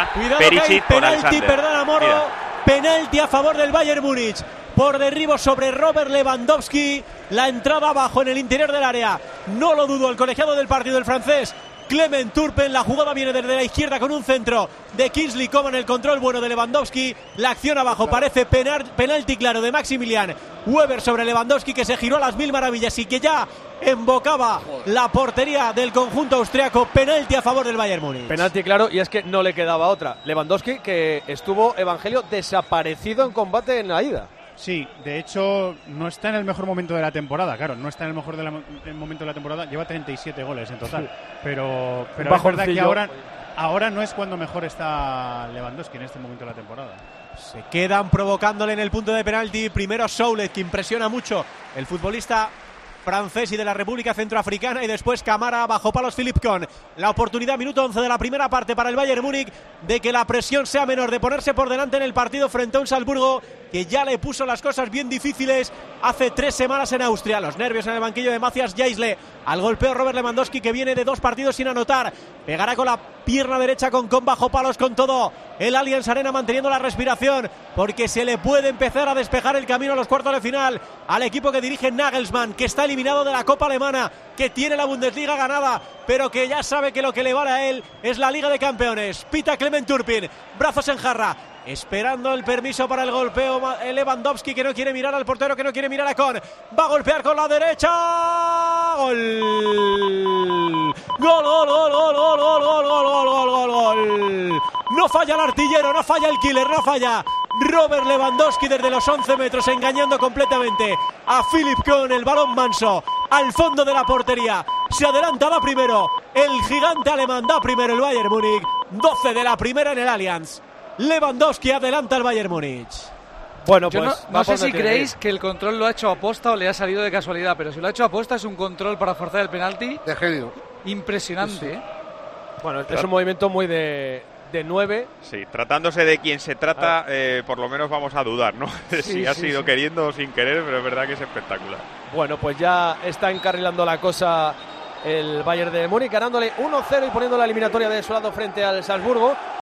Cuidado Perisic que hay con penalti, Alexander. perdona Moro. Mira. Penalti a favor del Bayern Múnich. Por derribo sobre Robert Lewandowski. La entrada abajo en el interior del área. No lo dudo el colegiado del partido, el francés Clement Turpin. La jugada viene desde la izquierda con un centro de Kingsley Coman, el control bueno de Lewandowski. La acción abajo parece penalti claro de Maximilian Weber sobre Lewandowski, que se giró a las mil maravillas y que ya embocaba la portería del conjunto austriaco. Penalti a favor del Bayern Múnich. Penalti claro, y es que no le quedaba otra. Lewandowski, que estuvo, Evangelio, desaparecido en combate en la ida. Sí, de hecho no está en el mejor momento de la temporada, claro, no está en el mejor momento de la temporada, lleva 37 goles en total, pero es verdad que ahora no es cuando mejor está Lewandowski en este momento de la temporada. Se quedan provocándole en el punto de penalti, primero Soulet, que impresiona mucho, el futbolista francés y de la República Centroafricana, y después Camara, bajo palos Philippe Kohn. La oportunidad, minuto 11 de la primera parte para el Bayern Múnich, de que la presión sea menor, de ponerse por delante en el partido frente a un Salzburgo que ya le puso las cosas bien difíciles hace 3 semanas en Austria. Los nervios en el banquillo de Matthias Jaisle. Al golpeo Robert Lewandowski, que viene de 2 partidos sin anotar. Pegará con la pierna derecha con bajo palos con todo el Allianz Arena, manteniendo la respiración, porque se le puede empezar a despejar el camino a los cuartos de final al equipo que dirige Nagelsmann, que está eliminado de la Copa Alemana, que tiene la Bundesliga ganada, pero que ya sabe que lo que le vale a él es la Liga de Campeones. Pita Clement Turpin, brazos en jarra, esperando el permiso para el golpeo. Lewandowski, que no quiere mirar al portero, que no quiere mirar a Kohn, va a golpear con la derecha. Gol. Gol, gol, gol, gol, gol, gol, gol, gol, gol, gol, gol. No falla el artillero, no falla el killer, no falla Robert Lewandowski desde los 11 metros, engañando completamente a Philippe Kohn. El balón manso al fondo de la portería. Se adelanta, da primero el gigante alemán, da primero el Bayern Múnich. 12 de la primera en el Allianz. Lewandowski adelanta al Bayern Múnich. Bueno, yo pues no sé si creéis que el control lo ha hecho a posta o le ha salido de casualidad, pero si lo ha hecho a posta es un control para forzar el penalti de genio. Impresionante. Sí. Bueno, es un movimiento muy de 9. Sí, tratándose de quien se trata, por lo menos vamos a dudar, ¿no? Si ha sido queriendo o sin querer, pero es verdad que es espectacular. Bueno, pues ya está encarrilando la cosa el Bayern de Múnich, ganándole 1-0 y poniendo la eliminatoria de su lado frente al Salzburgo.